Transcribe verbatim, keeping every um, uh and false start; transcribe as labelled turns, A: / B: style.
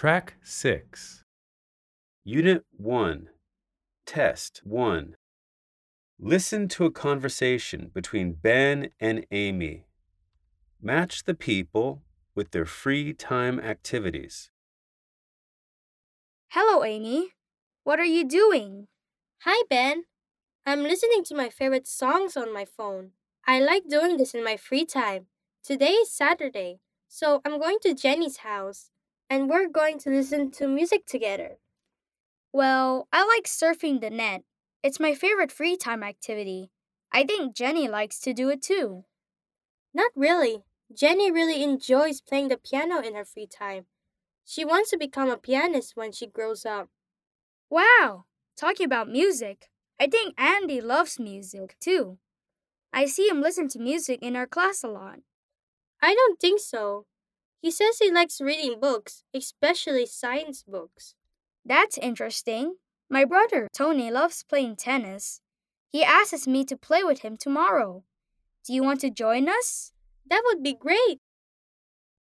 A: Track six. Unit one. Test one. Listen to a conversation between Ben and Amy. Match the people with their free time activities.
B: Hello, Amy. What are you doing?
C: Hi, Ben. I'm listening to my favorite songs on my phone. I like doing this in my free time. Today is Saturday, so I'm going to Jenny's house, and we're going to listen to music together.
B: Well, I like surfing the net. It's my favorite free time activity. I think Jenny likes to do it too.
C: Not really. Jenny really enjoys playing the piano in her free time. She wants to become a pianist when she grows up.
B: Wow! Talking about music, I think Andy loves music too. I see him listen to music in our class a lot.
C: I don't think so. He says he likes reading books, especially science books.
B: That's interesting. My brother, Tony, loves playing tennis. He asks me to play with him tomorrow. Do you want to join us?
C: That would be great.